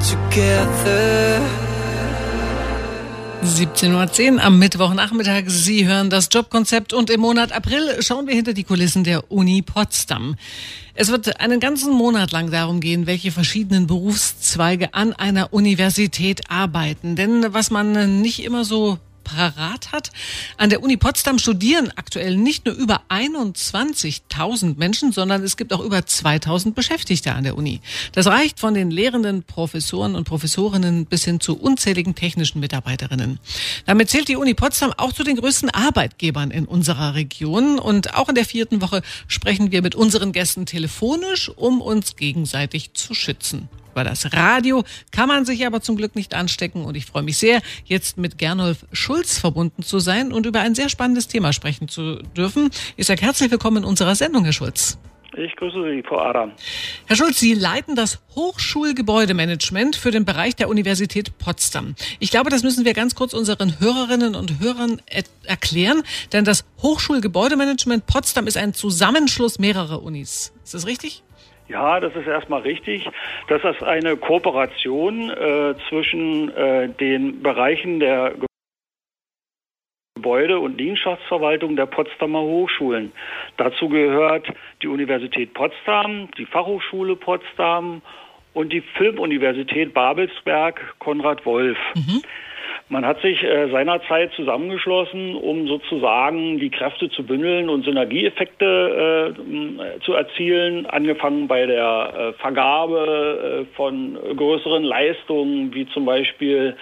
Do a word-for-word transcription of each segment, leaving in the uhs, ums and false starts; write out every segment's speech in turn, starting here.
together. siebzehn Uhr zehn am Mittwochnachmittag. Sie hören das Jobkonzept und im Monat April schauen wir hinter die Kulissen der Uni Potsdam. Es wird einen ganzen Monat lang darum gehen, welche verschiedenen Berufszweige an einer Universität arbeiten. Denn was man nicht immer so parat hat. An der Uni Potsdam studieren aktuell nicht nur über einundzwanzigtausend Menschen, sondern es gibt auch über zweitausend Beschäftigte an der Uni. Das reicht von den lehrenden Professoren und Professorinnen bis hin zu unzähligen technischen Mitarbeiterinnen. Damit zählt die Uni Potsdam auch zu den größten Arbeitgebern in unserer Region. Und auch in der vierten Woche sprechen wir mit unseren Gästen telefonisch, um uns gegenseitig zu schützen. Über das Radio kann man sich aber zum Glück nicht anstecken und ich freue mich sehr, jetzt mit Gernolf Schulz verbunden zu sein und über ein sehr spannendes Thema sprechen zu dürfen. Ich sage herzlich willkommen in unserer Sendung, Herr Schulz. Ich grüße Sie, Frau Adam. Herr Schulz, Sie leiten das Hochschulgebäudemanagement für den Bereich der Universität Potsdam. Ich glaube, das müssen wir ganz kurz unseren Hörerinnen und Hörern erklären, denn das Hochschulgebäudemanagement Potsdam ist ein Zusammenschluss mehrerer Unis. Ist das richtig? Ja, das ist erstmal richtig. Das ist eine Kooperation äh, zwischen äh, den Bereichen der Gebäude- und Liegenschaftsverwaltung der Potsdamer Hochschulen. Dazu gehört die Universität Potsdam, die Fachhochschule Potsdam und die Filmuniversität Babelsberg Konrad Wolf. Mhm. Man hat sich äh, seinerzeit zusammengeschlossen, um sozusagen die Kräfte zu bündeln und Synergieeffekte äh, zu erzielen, angefangen bei der äh, Vergabe äh, von größeren Leistungen, wie zum Beispiel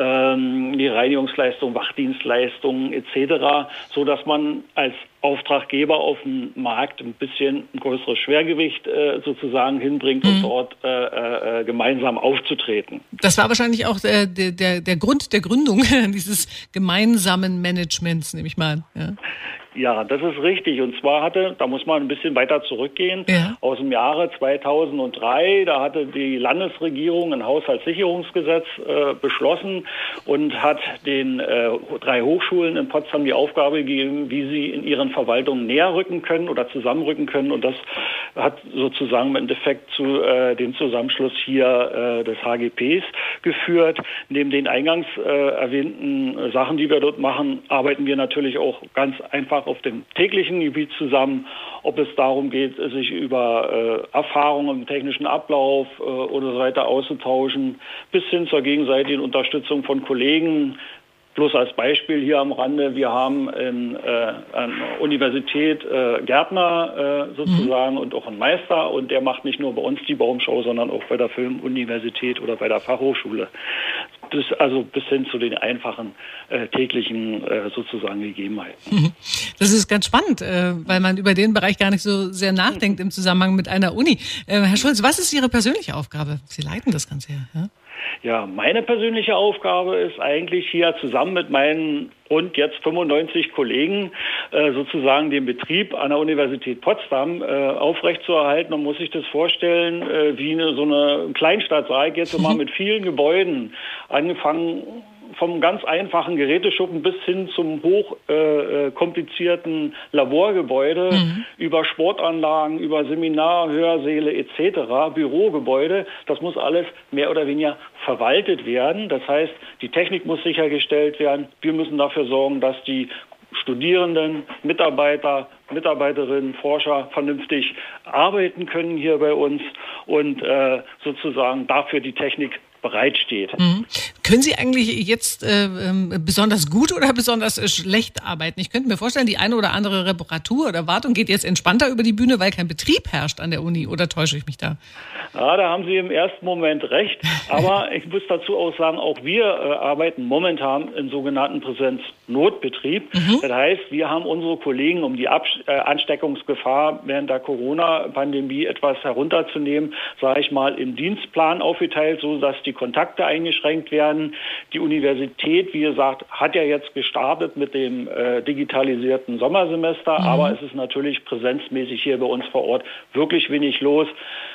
ähm, die Reinigungsleistung, Wachdienstleistungen et cetera, so dass man als Auftraggeber auf dem Markt ein bisschen ein größeres Schwergewicht äh, sozusagen hinbringt, um mhm. dort äh, äh, gemeinsam aufzutreten. Das war wahrscheinlich auch der, der, der Grund der Gründung dieses gemeinsamen Managements, nehme ich mal an. Ja. Ja, das ist richtig. Und zwar hatte, da muss man ein bisschen weiter zurückgehen, ja. aus dem Jahre zweitausenddrei, da hatte die Landesregierung ein Haushaltssicherungsgesetz äh, beschlossen und hat den äh, drei Hochschulen in Potsdam die Aufgabe gegeben, wie sie in ihren Verwaltungen näher rücken können oder zusammenrücken können. Und das hat sozusagen im Endeffekt zu äh, dem Zusammenschluss hier äh, des H G Ps geführt. Neben den eingangs äh, erwähnten Sachen, die wir dort machen, arbeiten wir natürlich auch ganz einfach auf dem täglichen Gebiet zusammen, ob es darum geht, sich über äh, Erfahrungen im technischen Ablauf äh, oder so weiter auszutauschen, bis hin zur gegenseitigen Unterstützung von Kollegen. Bloß als Beispiel hier am Rande, wir haben in, äh, an der Universität äh, Gärtner äh, sozusagen mhm. und auch einen Meister und der macht nicht nur bei uns die Baumschau, sondern auch bei der Filmuniversität oder bei der Fachhochschule. Bis, also bis hin zu den einfachen äh, täglichen äh, sozusagen Gegebenheiten. Das ist ganz spannend, äh, weil man über den Bereich gar nicht so sehr nachdenkt im Zusammenhang mit einer Uni. Äh, Herr Schulz, was ist Ihre persönliche Aufgabe? Sie leiten das Ganze ja? Ja, meine persönliche Aufgabe ist eigentlich hier zusammen mit meinen rund jetzt fünfundneunzig Kollegen äh, sozusagen den Betrieb an der Universität Potsdam äh, aufrechtzuerhalten. Man muss sich das vorstellen äh, wie eine, so eine Kleinstadt, sage ich jetzt mal, mit vielen Gebäuden, angefangen vom ganz einfachen Geräteschuppen bis hin zum hoch äh, komplizierten Laborgebäude, mhm. über Sportanlagen, über Seminar, Hörsäle et cetera, Bürogebäude. Das muss alles mehr oder weniger verwaltet werden. Das heißt, die Technik muss sichergestellt werden. Wir müssen dafür sorgen, dass die Studierenden, Mitarbeiter, Mitarbeiterinnen, Forscher vernünftig arbeiten können hier bei uns und äh, sozusagen dafür die Technik bereitsteht. Mhm. Können Sie eigentlich jetzt äh, besonders gut oder besonders äh, schlecht arbeiten? Ich könnte mir vorstellen, die eine oder andere Reparatur oder Wartung geht jetzt entspannter über die Bühne, weil kein Betrieb herrscht an der Uni. Oder täusche ich mich da? Ja, da haben Sie im ersten Moment recht. Aber ich muss dazu auch sagen, auch wir äh, arbeiten momentan im sogenannten Präsenznotbetrieb. Mhm. Das heißt, wir haben unsere Kollegen, um die Abs- äh, Ansteckungsgefahr während der Corona-Pandemie etwas herunterzunehmen, sage ich mal, im Dienstplan aufgeteilt, so dass die Kontakte eingeschränkt werden. Die Universität, wie gesagt, hat ja jetzt gestartet mit dem äh, digitalisierten Sommersemester, mhm. aber es ist natürlich präsenzmäßig hier bei uns vor Ort wirklich wenig los.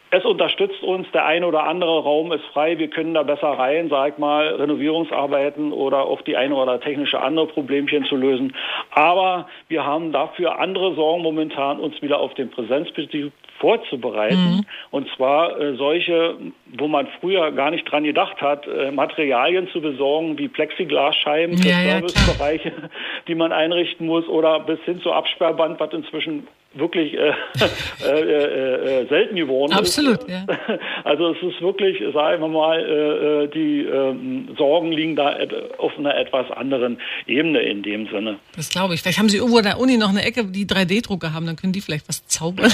Es unterstützt uns, der eine oder andere Raum ist frei, wir können da besser rein, sag mal, Renovierungsarbeiten oder auch die eine oder technische andere Problemchen zu lösen. Aber wir haben dafür andere Sorgen momentan, uns wieder auf den Präsenzbetrieb vorzubereiten. Mhm. Und zwar äh, solche, wo man früher gar nicht dran gedacht hat, äh, Materialien zu besorgen, wie Plexiglasscheiben für ja, Servicebereiche, ja, die man einrichten muss, oder bis hin zu Absperrband, was inzwischen wirklich äh, äh, äh, äh, selten geworden Absolut, ist. Ja. Also es ist wirklich, sagen wir mal, äh, die äh, Sorgen liegen da auf einer etwas anderen Ebene in dem Sinne. Das glaube ich. Vielleicht haben Sie irgendwo an der Uni noch eine Ecke, die drei D-Drucker haben, dann können die vielleicht was zaubern.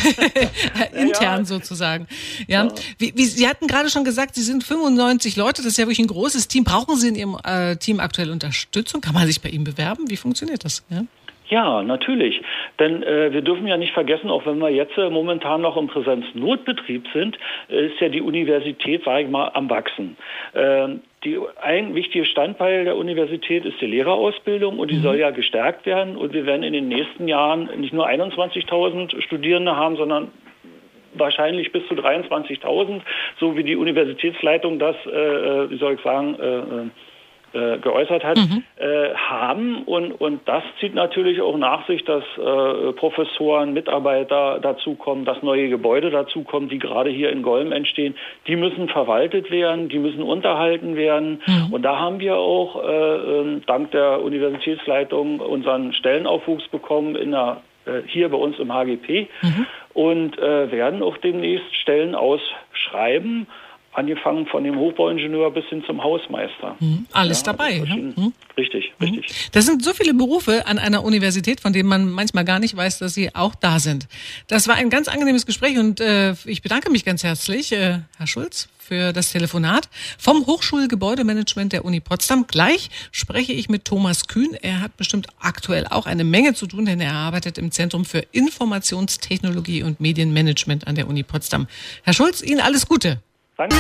Intern ja. sozusagen. Ja. ja. Wie, wie, Sie hatten gerade schon gesagt, Sie sind fünfundneunzig Leute, das ist ja wirklich ein großes Team. Brauchen Sie in Ihrem äh, Team aktuell Unterstützung? Kann man sich bei Ihnen bewerben? Wie funktioniert das? Ja. Ja, natürlich. Denn äh, wir dürfen ja nicht vergessen, auch wenn wir jetzt äh, momentan noch im Präsenznotbetrieb sind, äh, ist ja die Universität, sage ich mal, am Wachsen. Ähm, die, ein wichtiger Standteil der Universität ist die Lehrerausbildung und die mhm. soll ja gestärkt werden. Und wir werden in den nächsten Jahren nicht nur einundzwanzigtausend Studierende haben, sondern wahrscheinlich bis zu dreiundzwanzigtausend, so wie die Universitätsleitung das, äh, wie soll ich sagen, äh, Äh, geäußert hat, mhm. äh, haben. Und, und das zieht natürlich auch nach sich, dass äh, Professoren, Mitarbeiter dazukommen, dass neue Gebäude dazukommen, die gerade hier in Golm entstehen. Die müssen verwaltet werden, die müssen unterhalten werden. Mhm. Und da haben wir auch äh, dank der Universitätsleitung unseren Stellenaufwuchs bekommen in der, äh, hier bei uns im H G P mhm. und äh, werden auch demnächst Stellen ausschreiben, angefangen von dem Hochbauingenieur bis hin zum Hausmeister. Hm, alles ja, dabei. Ja? Hm? Richtig, richtig. Hm. Das sind so viele Berufe an einer Universität, von denen man manchmal gar nicht weiß, dass sie auch da sind. Das war ein ganz angenehmes Gespräch und äh, ich bedanke mich ganz herzlich, äh, Herr Schulz, für das Telefonat vom Hochschulgebäudemanagement der Uni Potsdam. Gleich spreche ich mit Thomas Kühn. Er hat bestimmt aktuell auch eine Menge zu tun, denn er arbeitet im Zentrum für Informationstechnologie und Medienmanagement an der Uni Potsdam. Herr Schulz, Ihnen alles Gute. Danke.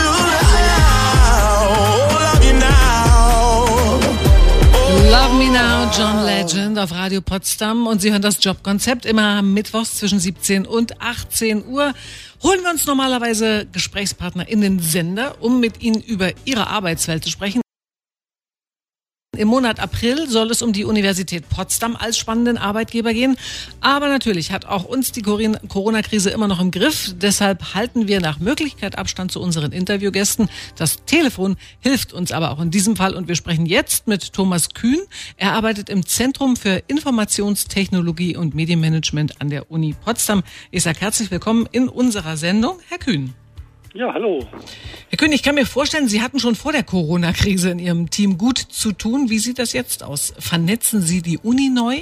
Love Me Now, John Legend auf Radio Potsdam. Und Sie hören das Jobkonzept immer mittwochs zwischen siebzehn und achtzehn Uhr. Holen wir uns normalerweise Gesprächspartner in den Sender, um mit ihnen über ihre Arbeitswelt zu sprechen. Im Monat April soll es um die Universität Potsdam als spannenden Arbeitgeber gehen. Aber natürlich hat auch uns die Corona-Krise immer noch im Griff. Deshalb halten wir nach Möglichkeit Abstand zu unseren Interviewgästen. Das Telefon hilft uns aber auch in diesem Fall. Und wir sprechen jetzt mit Thomas Kühn. Er arbeitet im Zentrum für Informationstechnologie und Medienmanagement an der Uni Potsdam. Ich sage herzlich willkommen in unserer Sendung, Herr Kühn. Ja, hallo. Herr Kühn, ich kann mir vorstellen, Sie hatten schon vor der Corona-Krise in Ihrem Team gut zu tun. Wie sieht das jetzt aus? Vernetzen Sie die Uni neu?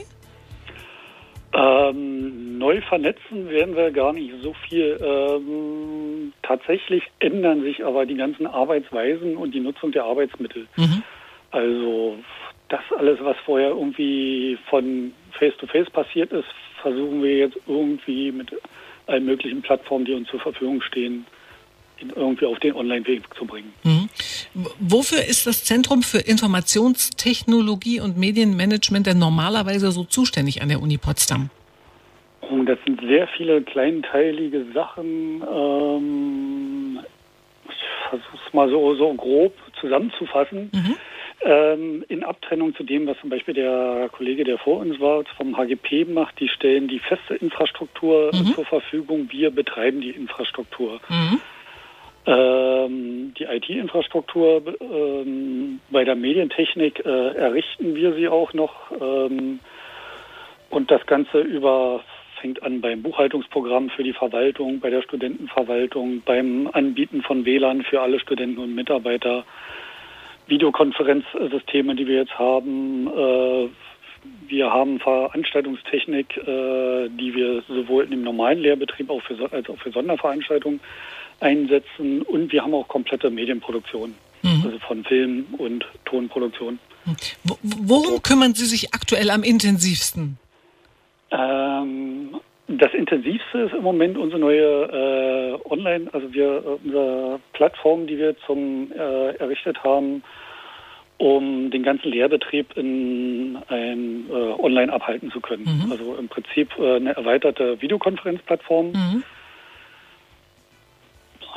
Ähm, neu vernetzen werden wir gar nicht so viel. Ähm, tatsächlich ändern sich aber die ganzen Arbeitsweisen und die Nutzung der Arbeitsmittel. Mhm. Also das alles, was vorher irgendwie von Face-to-Face passiert ist, versuchen wir jetzt irgendwie mit allen möglichen Plattformen, die uns zur Verfügung stehen, irgendwie auf den Online-Weg zu bringen. Mhm. Wofür ist das Zentrum für Informationstechnologie und Medienmanagement denn normalerweise so zuständig an der Uni Potsdam? Das sind sehr viele kleinteilige Sachen. Ähm, ich versuche es mal so, so grob zusammenzufassen. Mhm. Ähm, in Abtrennung zu dem, was zum Beispiel der Kollege, der vor uns war, vom H G P macht, die stellen die feste Infrastruktur mhm. zur Verfügung. Wir betreiben die Infrastruktur. Mhm. Ähm, die I T-Infrastruktur ähm, bei der Medientechnik äh, errichten wir sie auch noch ähm, und das Ganze über fängt an beim Buchhaltungsprogramm für die Verwaltung, bei der Studentenverwaltung, beim Anbieten von W L A N für alle Studenten und Mitarbeiter, Videokonferenzsysteme, die wir jetzt haben. Äh, wir haben Veranstaltungstechnik, äh, die wir sowohl in dem normalen Lehrbetrieb auch für, als auch für Sonderveranstaltungen einsetzen, und wir haben auch komplette Medienproduktion, mhm. also von Film- und Tonproduktion. Wo, worum so. kümmern Sie sich aktuell am intensivsten? Ähm, das intensivste ist im Moment unsere neue äh, Online, also wir unsere Plattform, die wir zum äh, errichtet haben, um den ganzen Lehrbetrieb in ein äh, Online abhalten zu können. Mhm. Also im Prinzip äh, eine erweiterte Videokonferenzplattform. Mhm.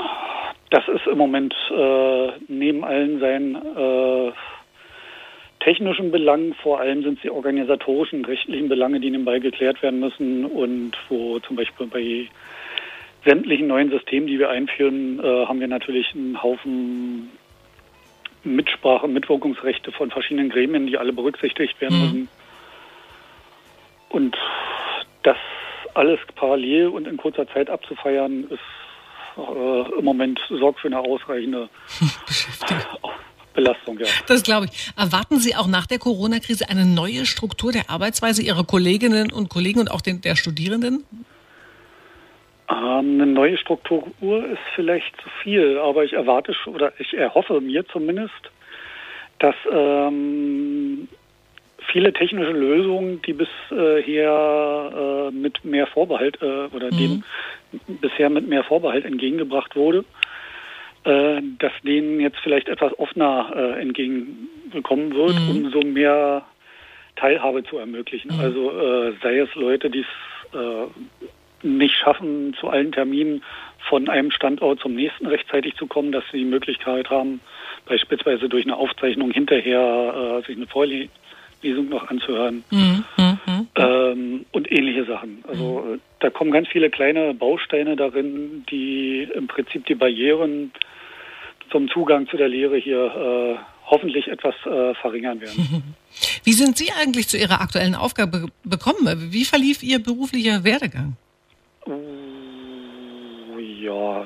das ist im Moment äh, neben allen seinen äh, technischen Belangen, vor allem sind es die organisatorischen, rechtlichen Belange, die nebenbei geklärt werden müssen und wo zum Beispiel bei sämtlichen neuen Systemen, die wir einführen, äh, haben wir natürlich einen Haufen Mitsprache, Mitwirkungsrechte von verschiedenen Gremien, die alle berücksichtigt werden mhm. müssen. Und das alles parallel und in kurzer Zeit abzufeiern, ist äh, im Moment sorgt für eine ausreichende Belastung. Ja. Das glaube ich. Erwarten Sie auch nach der Corona-Krise eine neue Struktur der Arbeitsweise Ihrer Kolleginnen und Kollegen und auch den, der Studierenden? Ähm, eine neue Struktur ist vielleicht zu viel, aber ich erwarte oder ich erhoffe mir zumindest, dass ähm, viele technische Lösungen, die bisher äh, mit mehr Vorbehalt äh, oder mhm. denen bisher mit mehr Vorbehalt entgegengebracht wurde, äh, dass denen jetzt vielleicht etwas offener äh, entgegengekommen wird, mhm. um so mehr Teilhabe zu ermöglichen. Mhm. Also äh, sei es Leute, die es äh, nicht schaffen, zu allen Terminen von einem Standort zum nächsten rechtzeitig zu kommen, dass sie die Möglichkeit haben, beispielsweise durch eine Aufzeichnung hinterher äh, sich eine Vorlesung noch anzuhören mhm. Mhm. Ähm, und ähnliche Sachen. Also mhm. da kommen ganz viele kleine Bausteine darin, die im Prinzip die Barrieren zum Zugang zu der Lehre hier äh, hoffentlich etwas äh, verringern werden. Wie sind Sie eigentlich zu Ihrer aktuellen Aufgabe gekommen? Wie verlief Ihr beruflicher Werdegang? Uh, ja.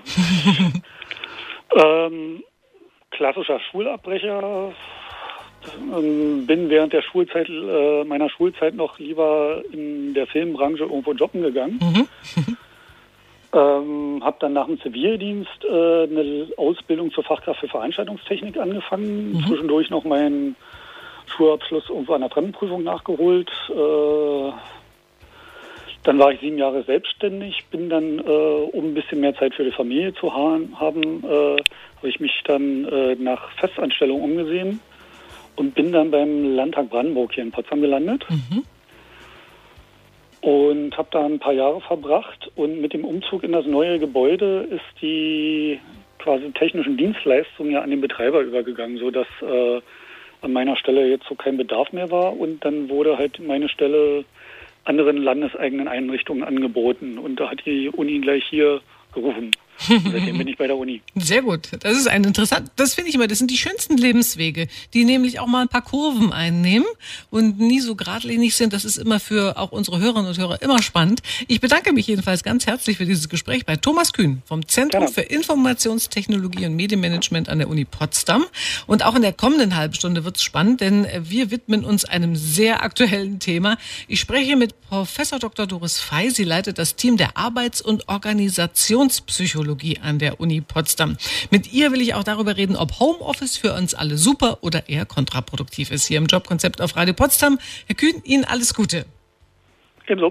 ähm, klassischer Schulabbrecher. Ähm, bin während der Schulzeit, äh, meiner Schulzeit noch lieber in der Filmbranche irgendwo jobben gegangen. Mhm. ähm, habe dann nach dem Zivildienst äh, eine Ausbildung zur Fachkraft für Veranstaltungstechnik angefangen. Mhm. Zwischendurch noch meinen Schulabschluss irgendwo an der Fremdenprüfung nachgeholt. Äh, Dann war ich sieben Jahre selbstständig, bin dann, äh, um ein bisschen mehr Zeit für die Familie zu ha- haben, äh, habe ich mich dann äh, nach Festanstellung umgesehen und bin dann beim Landtag Brandenburg hier in Potsdam gelandet. Mhm. Und habe da ein paar Jahre verbracht. Und mit dem Umzug in das neue Gebäude ist die quasi technischen Dienstleistungen ja an den Betreiber übergegangen, sodass äh, an meiner Stelle jetzt so kein Bedarf mehr war. Und dann wurde halt meine Stelle anderen landeseigenen Einrichtungen angeboten. Und da hat die Uni gleich hier gerufen. Und seitdem bin ich bei der Uni. Sehr gut. Das ist ein interessant, das finde ich immer, das sind die schönsten Lebenswege, die nämlich auch mal ein paar Kurven einnehmen und nie so geradlinig sind. Das ist immer für auch unsere Hörerinnen und Hörer immer spannend. Ich bedanke mich jedenfalls ganz herzlich für dieses Gespräch bei Thomas Kühn vom Zentrum Gerne. für Informationstechnologie und Medienmanagement an der Uni Potsdam. Und auch in der kommenden halben Stunde wird es spannend, denn wir widmen uns einem sehr aktuellen Thema. Ich spreche mit Professor Doktor Doris Fey. Sie leitet das Team der Arbeits- und Organisationspsychologie an der Uni Potsdam. Mit ihr will ich auch darüber reden, ob Homeoffice für uns alle super oder eher kontraproduktiv ist. Hier im Jobkonzept auf Radio Potsdam. Herr Kühn, Ihnen alles Gute. Ebenso.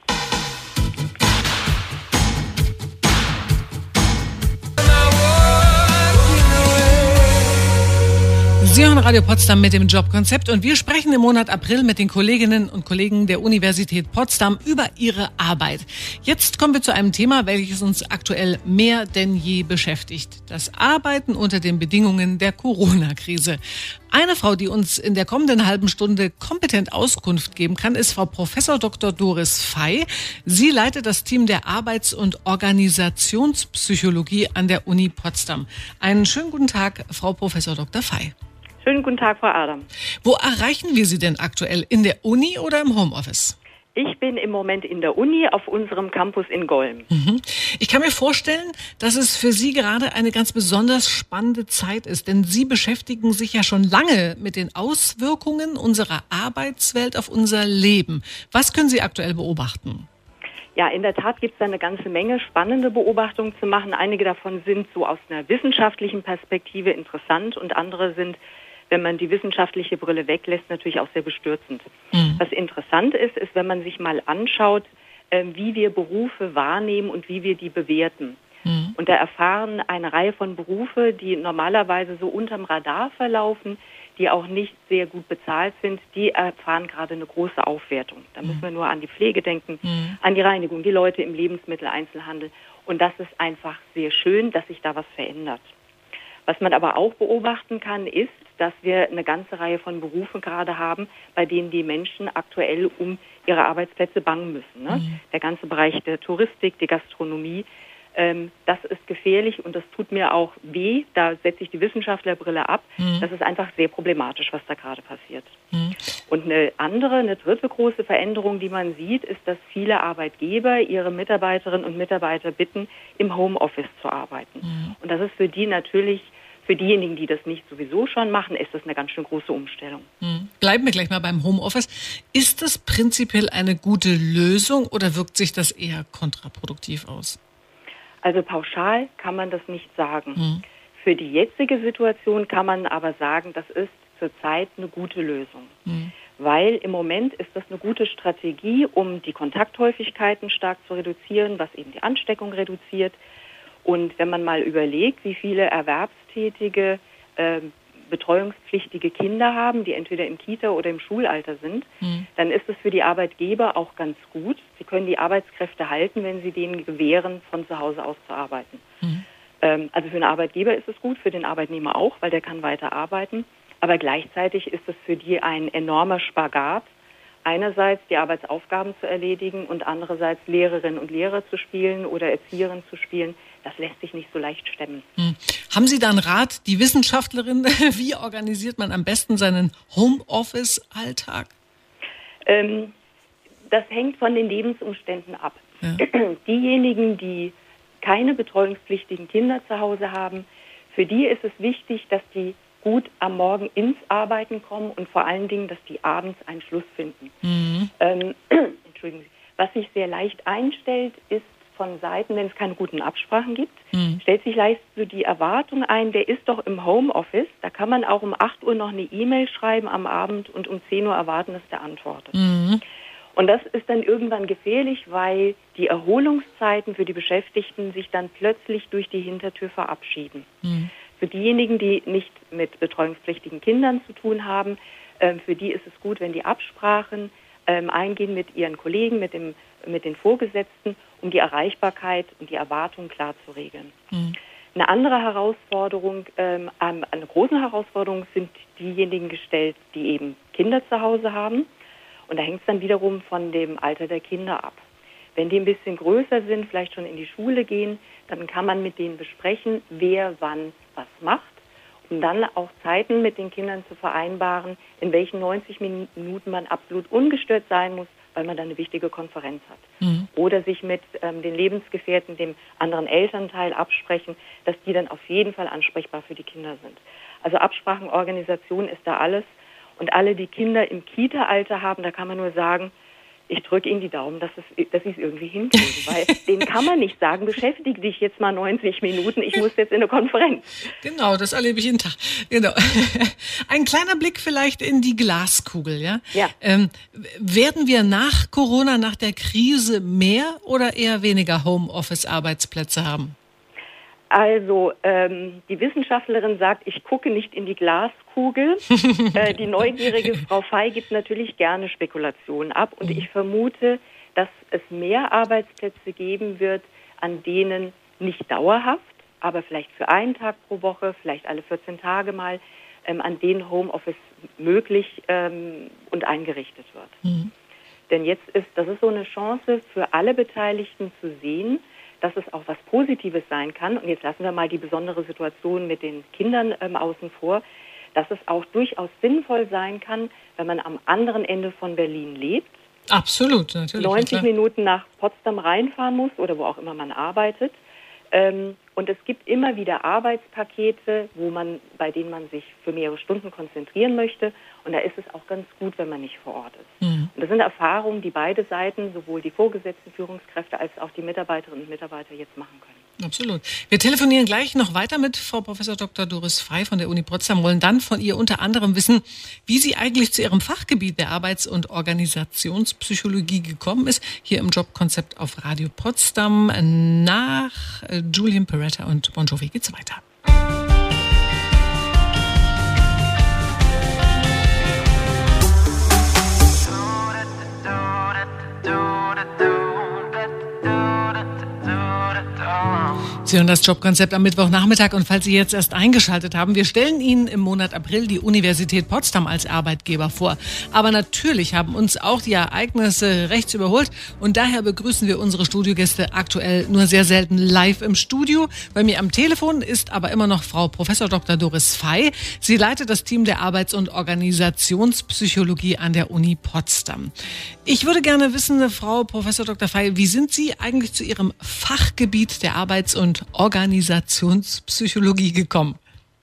Sie hören Radio Potsdam mit dem Jobkonzept und wir sprechen im Monat April mit den Kolleginnen und Kollegen der Universität Potsdam über ihre Arbeit. Jetzt kommen wir zu einem Thema, welches uns aktuell mehr denn je beschäftigt. Das Arbeiten unter den Bedingungen der Corona-Krise. Eine Frau, die uns in der kommenden halben Stunde kompetent Auskunft geben kann, ist Frau Professor Doktor Doris Fey. Sie leitet das Team der Arbeits- und Organisationspsychologie an der Uni Potsdam. Einen schönen guten Tag, Frau Professor Doktor Fey. Schönen guten Tag, Frau Adam. Wo erreichen wir Sie denn aktuell? In der Uni oder im Homeoffice? Ich bin im Moment in der Uni auf unserem Campus in Golm. Mhm. Ich kann mir vorstellen, dass es für Sie gerade eine ganz besonders spannende Zeit ist, denn Sie beschäftigen sich ja schon lange mit den Auswirkungen unserer Arbeitswelt auf unser Leben. Was können Sie aktuell beobachten? Ja, in der Tat gibt es da eine ganze Menge spannende Beobachtungen zu machen. Einige davon sind so aus einer wissenschaftlichen Perspektive interessant und andere sind, wenn man die wissenschaftliche Brille weglässt, natürlich auch sehr bestürzend. Mhm. Was interessant ist, ist, wenn man sich mal anschaut, äh, wie wir Berufe wahrnehmen und wie wir die bewerten. Mhm. Und da erfahren eine Reihe von Berufe, die normalerweise so unterm Radar verlaufen, die auch nicht sehr gut bezahlt sind, die erfahren gerade eine große Aufwertung. Da müssen wir nur an die Pflege denken, mhm. an die Reinigung, die Leute im Lebensmitteleinzelhandel Und das ist einfach sehr schön, dass sich da was verändert. Was man aber auch beobachten kann, ist, dass wir eine ganze Reihe von Berufen gerade haben, bei denen die Menschen aktuell um ihre Arbeitsplätze bangen müssen. Ne? Mhm. Der ganze Bereich der Touristik, die Gastronomie, ähm, das ist gefährlich und das tut mir auch weh. Da setze ich die Wissenschaftlerbrille ab. Mhm. Das ist einfach sehr problematisch, was da gerade passiert. Mhm. Und eine andere, eine dritte große Veränderung, die man sieht, ist, dass viele Arbeitgeber ihre Mitarbeiterinnen und Mitarbeiter bitten, im Homeoffice zu arbeiten. Mhm. Und das ist für die natürlich, für diejenigen, die das nicht sowieso schon machen, ist das eine ganz schön große Umstellung. Mhm. Bleiben wir gleich mal beim Homeoffice. Ist das prinzipiell eine gute Lösung oder wirkt sich das eher kontraproduktiv aus? Also pauschal kann man das nicht sagen. Mhm. Für die jetzige Situation kann man aber sagen, das ist zurzeit eine gute Lösung. Mhm. Weil im Moment ist das eine gute Strategie, um die Kontakthäufigkeiten stark zu reduzieren, was eben die Ansteckung reduziert. Und wenn man mal überlegt, wie viele erwerbstätige, äh, betreuungspflichtige Kinder haben, die entweder im Kita- oder im Schulalter sind, mhm. dann ist es für die Arbeitgeber auch ganz gut. Sie können die Arbeitskräfte halten, wenn sie denen gewähren, von zu Hause aus zu arbeiten. Mhm. Ähm, also für einen Arbeitgeber ist es gut, für den Arbeitnehmer auch, weil der kann weiter arbeiten. Aber gleichzeitig ist es für die ein enormer Spagat, einerseits die Arbeitsaufgaben zu erledigen und andererseits Lehrerinnen und Lehrer zu spielen oder Erzieherinnen zu spielen. Das lässt sich nicht so leicht stemmen. Hm. Haben Sie da einen Rat, die Wissenschaftlerin, wie organisiert man am besten seinen Homeoffice-Alltag? Ähm, das hängt von den Lebensumständen ab. Ja. Diejenigen, die keine betreuungspflichtigen Kinder zu Hause haben, für die ist es wichtig, dass die gut am Morgen ins Arbeiten kommen und vor allen Dingen, dass die abends einen Schluss finden. Mhm. Ähm, Entschuldigen Sie. Was sich sehr leicht einstellt, ist von Seiten, wenn es keine guten Absprachen gibt, mhm. stellt sich leicht so die Erwartung ein, der ist doch im Homeoffice, da kann man auch um acht Uhr noch eine E-Mail schreiben am Abend und um zehn Uhr erwarten, dass der antwortet. Mhm. Und das ist dann irgendwann gefährlich, weil die Erholungszeiten für die Beschäftigten sich dann plötzlich durch die Hintertür verabschieden. Mhm. Für diejenigen, die nicht mit betreuungspflichtigen Kindern zu tun haben, äh, für die ist es gut, wenn die Absprachen ähm, eingehen mit ihren Kollegen, mit dem, mit den Vorgesetzten, um die Erreichbarkeit und die Erwartung klar zu regeln. Mhm. Eine andere Herausforderung, ähm, eine große Herausforderung sind diejenigen gestellt, die eben Kinder zu Hause haben. Und da hängt es dann wiederum von dem Alter der Kinder ab. Wenn die ein bisschen größer sind, vielleicht schon in die Schule gehen, dann kann man mit denen besprechen, wer wann was macht, um dann auch Zeiten mit den Kindern zu vereinbaren, in welchen neunzig Minuten man absolut ungestört sein muss, weil man dann eine wichtige Konferenz hat. Mhm. Oder sich mit ähm, den Lebensgefährten, dem anderen Elternteil absprechen, dass die dann auf jeden Fall ansprechbar für die Kinder sind. Also Absprachen, Organisation ist da alles. Und alle, die Kinder im Kita-Alter haben, da kann man nur sagen, ich drücke Ihnen die Daumen, dass, es, dass Sie es irgendwie hinkriegen. Weil denen kann man nicht sagen, beschäftige dich jetzt mal neunzig Minuten, ich muss jetzt in eine Konferenz. Genau, das erlebe ich jeden Tag. Genau. Ein kleiner Blick vielleicht in die Glaskugel. Ja? Ja. Ähm, werden wir nach Corona, nach der Krise mehr oder eher weniger Homeoffice-Arbeitsplätze haben? Also ähm, die Wissenschaftlerin sagt, ich gucke nicht in die Glaskugel. äh, die neugierige Frau Fey gibt natürlich gerne Spekulationen ab. Und ich vermute, dass es mehr Arbeitsplätze geben wird, an denen nicht dauerhaft, aber vielleicht für einen Tag pro Woche, vielleicht alle vierzehn Tage mal, ähm, an denen Homeoffice möglich ähm, und eingerichtet wird. Mhm. Denn jetzt ist, das ist so eine Chance für alle Beteiligten zu sehen, dass es auch was Positives sein kann. Und jetzt lassen wir mal die besondere Situation mit den Kindern ähm, außen vor, dass es auch durchaus sinnvoll sein kann, wenn man am anderen Ende von Berlin lebt. Absolut, natürlich. neunzig Minuten nach Potsdam reinfahren muss oder wo auch immer man arbeitet. Ähm, und es gibt immer wieder Arbeitspakete, wo man, bei denen man sich für mehrere Stunden konzentrieren möchte. Und da ist es auch ganz gut, wenn man nicht vor Ort ist. Mhm. Und das sind Erfahrungen, die beide Seiten, sowohl die Vorgesetzten, Führungskräfte als auch die Mitarbeiterinnen und Mitarbeiter jetzt machen können. Absolut. Wir telefonieren gleich noch weiter mit Frau Professor Doktor Doris Fey von der Uni Potsdam, wollen dann von ihr unter anderem wissen, wie sie eigentlich zu ihrem Fachgebiet der Arbeits- und Organisationspsychologie gekommen ist. Hier im Jobkonzept auf Radio Potsdam. Nach Julian Peretta und Bon Jovi geht's weiter. Sie hören das Jobkonzept am Mittwochnachmittag und falls Sie jetzt erst eingeschaltet haben, wir stellen Ihnen im Monat April die Universität Potsdam als Arbeitgeber vor. Aber natürlich haben uns auch die Ereignisse rechts überholt und daher begrüßen wir unsere Studiogäste aktuell nur sehr selten live im Studio. Bei mir am Telefon ist aber immer noch Frau Professor Doktor Doris Fey. Sie leitet das Team der Arbeits- und Organisationspsychologie an der Uni Potsdam. Ich würde gerne wissen, Frau Professor Doktor Fey, wie sind Sie eigentlich zu Ihrem Fachgebiet der Arbeits- und Organisationspsychologie gekommen?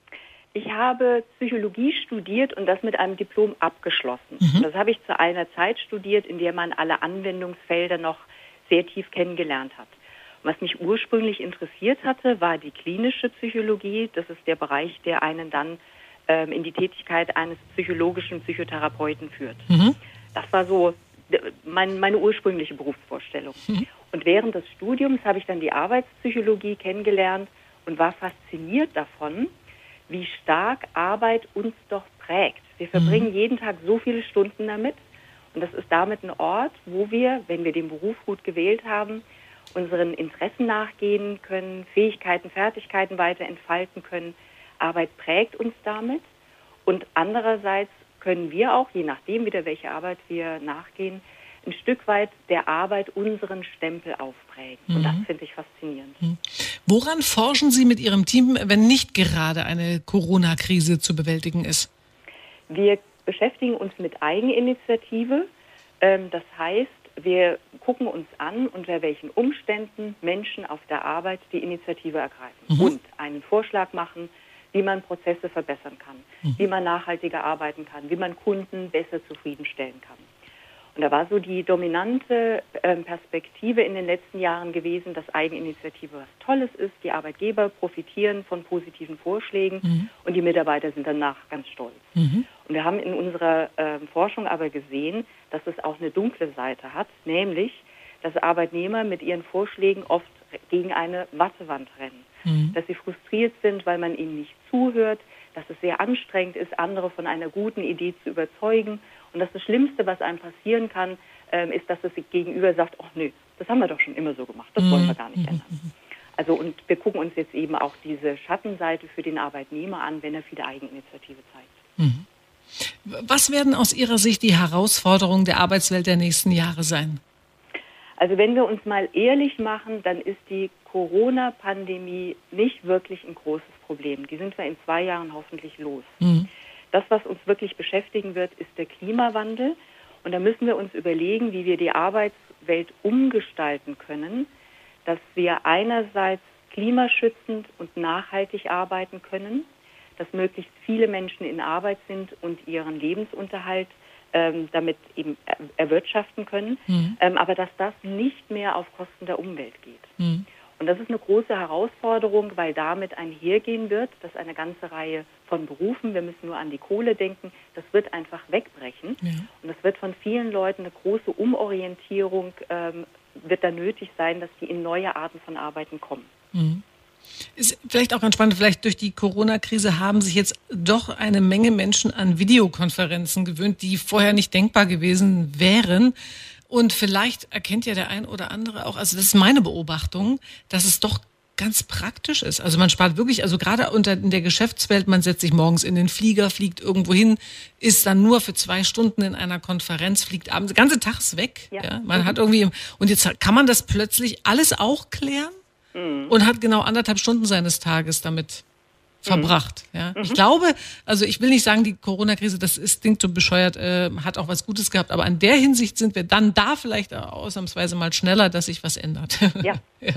Ich habe Psychologie studiert und das mit einem Diplom abgeschlossen. Mhm. Das habe ich zu einer Zeit studiert, in der man alle Anwendungsfelder noch sehr tief kennengelernt hat. Und was mich ursprünglich interessiert hatte, war die klinische Psychologie. Das ist der Bereich, der einen dann ähm, in die Tätigkeit eines psychologischen Psychotherapeuten führt. Mhm. Das war so mein, meine ursprüngliche Berufsvorstellung. Mhm. Und während des Studiums habe ich dann die Arbeitspsychologie kennengelernt und war fasziniert davon, wie stark Arbeit uns doch prägt. Wir verbringen mhm. jeden Tag so viele Stunden damit und das ist damit ein Ort, wo wir, wenn wir den Beruf gut gewählt haben, unseren Interessen nachgehen können, Fähigkeiten, Fertigkeiten weiter entfalten können. Arbeit prägt uns damit und andererseits können wir auch, je nachdem wieder welche Arbeit wir nachgehen, ein Stück weit der Arbeit unseren Stempel aufprägen. Mhm. Und das finde ich faszinierend. Mhm. Woran forschen Sie mit Ihrem Team, wenn nicht gerade eine Corona-Krise zu bewältigen ist? Wir beschäftigen uns mit Eigeninitiative. Das heißt, wir gucken uns an, unter welchen Umständen Menschen auf der Arbeit die Initiative ergreifen mhm. und einen Vorschlag machen, wie man Prozesse verbessern kann, mhm. wie man nachhaltiger arbeiten kann, wie man Kunden besser zufriedenstellen kann. Und da war so die dominante äh, Perspektive in den letzten Jahren gewesen, dass Eigeninitiative was Tolles ist. Die Arbeitgeber profitieren von positiven Vorschlägen mhm. und die Mitarbeiter sind danach ganz stolz. Mhm. Und wir haben in unserer äh, Forschung aber gesehen, dass es auch eine dunkle Seite hat, nämlich, dass Arbeitnehmer mit ihren Vorschlägen oft gegen eine Wattewand rennen. Mhm. Dass sie frustriert sind, weil man ihnen nicht zuhört, dass es sehr anstrengend ist, andere von einer guten Idee zu überzeugen. Und dass das Schlimmste, was einem passieren kann, ähm, ist, dass es sich gegenüber sagt, ach nö, das haben wir doch schon immer so gemacht, das wollen wir gar nicht ändern. Also und wir gucken uns jetzt eben auch diese Schattenseite für den Arbeitnehmer an, wenn er viele Eigeninitiative zeigt. Mhm. Was werden aus Ihrer Sicht die Herausforderungen der Arbeitswelt der nächsten Jahre sein? Also wenn wir uns mal ehrlich machen, dann ist die Corona-Pandemie nicht wirklich ein großes Problem. Die sind wir in zwei Jahren hoffentlich los. Mhm. Das, was uns wirklich beschäftigen wird, ist der Klimawandel. Und da müssen wir uns überlegen, wie wir die Arbeitswelt umgestalten können, dass wir einerseits klimaschützend und nachhaltig arbeiten können, dass möglichst viele Menschen in Arbeit sind und ihren Lebensunterhalt ähm, damit eben erwirtschaften können, mhm. ähm, aber dass das nicht mehr auf Kosten der Umwelt geht. Mhm. Und das ist eine große Herausforderung, weil damit einhergehen wird, dass eine ganze Reihe von Berufen, wir müssen nur an die Kohle denken, das wird einfach wegbrechen. Ja. Und das wird von vielen Leuten eine große Umorientierung, ähm, wird da nötig sein, dass die in neue Arten von Arbeiten kommen. Mhm. Ist vielleicht auch ganz spannend, vielleicht durch die Corona-Krise haben sich jetzt doch eine Menge Menschen an Videokonferenzen gewöhnt, die vorher nicht denkbar gewesen wären. Und vielleicht erkennt ja der ein oder andere auch, also das ist meine Beobachtung, dass es doch ganz praktisch ist. Also man spart wirklich, also gerade unter in der Geschäftswelt, man setzt sich morgens in den Flieger, fliegt irgendwo hin, ist dann nur für zwei Stunden in einer Konferenz, fliegt abends, der ganze Tag ist weg. Ja. Ja, man mhm. hat irgendwie, und jetzt kann man das plötzlich alles auch klären mhm. und hat genau anderthalb Stunden seines Tages damit verbracht. Ja. Mhm. Ich glaube, also ich will nicht sagen, die Corona-Krise, das ist, klingt so bescheuert, äh, hat auch was Gutes gehabt, aber in der Hinsicht sind wir dann da vielleicht ausnahmsweise mal schneller, dass sich was ändert. Ja. Ja.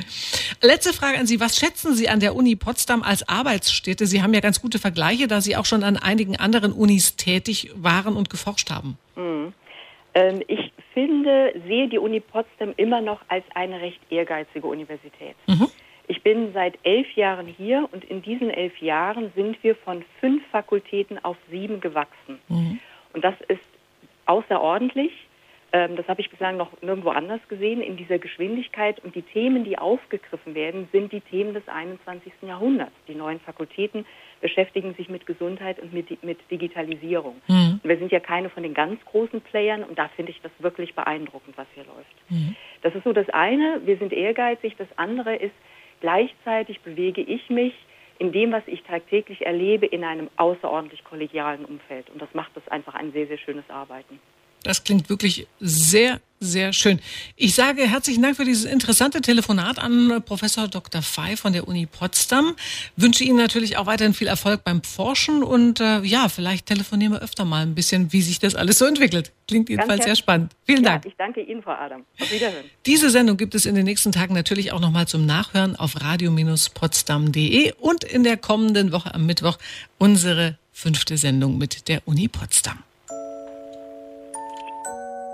Letzte Frage an Sie. Was schätzen Sie an der Uni Potsdam als Arbeitsstätte? Sie haben ja ganz gute Vergleiche, da Sie auch schon an einigen anderen Unis tätig waren und geforscht haben. Mhm. Ähm, ich finde, sehe die Uni Potsdam immer noch als eine recht ehrgeizige Universität. Mhm. Ich bin seit elf Jahren hier und in diesen elf Jahren sind wir von fünf Fakultäten auf sieben gewachsen. Mhm. Und das ist außerordentlich. Ähm, das habe ich bislang noch nirgendwo anders gesehen in dieser Geschwindigkeit. Und die Themen, die aufgegriffen werden, sind die Themen des einundzwanzigsten Jahrhunderts. Die neuen Fakultäten beschäftigen sich mit Gesundheit und mit, mit Digitalisierung. Mhm. Und wir sind ja keine von den ganz großen Playern und da finde ich das wirklich beeindruckend, was hier läuft. Mhm. Das ist so das eine. Wir sind ehrgeizig. Das andere ist, gleichzeitig bewege ich mich in dem, was ich tagtäglich erlebe, in einem außerordentlich kollegialen Umfeld. Und das macht das einfach ein sehr, sehr schönes Arbeiten. Das klingt wirklich sehr, sehr schön. Ich sage herzlichen Dank für dieses interessante Telefonat an Professor Doktor Fey von der Uni Potsdam. Wünsche Ihnen natürlich auch weiterhin viel Erfolg beim Forschen und äh, ja, vielleicht telefonieren wir öfter mal ein bisschen, wie sich das alles so entwickelt. Klingt jedenfalls sehr spannend. Vielen Dank. Ja, ich danke Ihnen, Frau Adam. Auf Wiederhören. Diese Sendung gibt es in den nächsten Tagen natürlich auch nochmal zum Nachhören auf radio potsdam punkt de und in der kommenden Woche am Mittwoch unsere fünfte Sendung mit der Uni Potsdam.